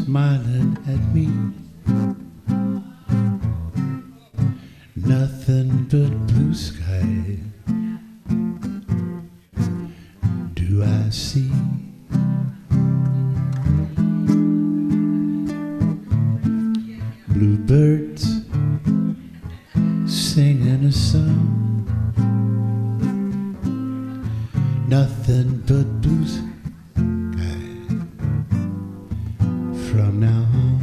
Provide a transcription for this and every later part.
smiling at me. Nothing but blue sky do I see. Bluebirds singing a song. Nothing but blue sky from now on.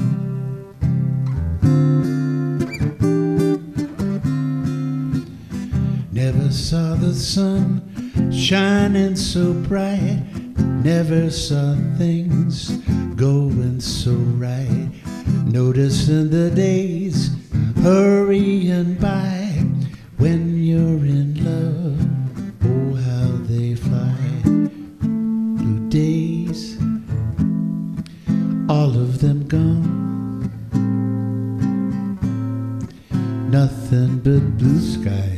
Never saw the sun shining so bright. Never saw things going so right. Noticing the days hurrying by. When you're in love, oh how they fly. Blue days, all of them gone. Nothing but blue sky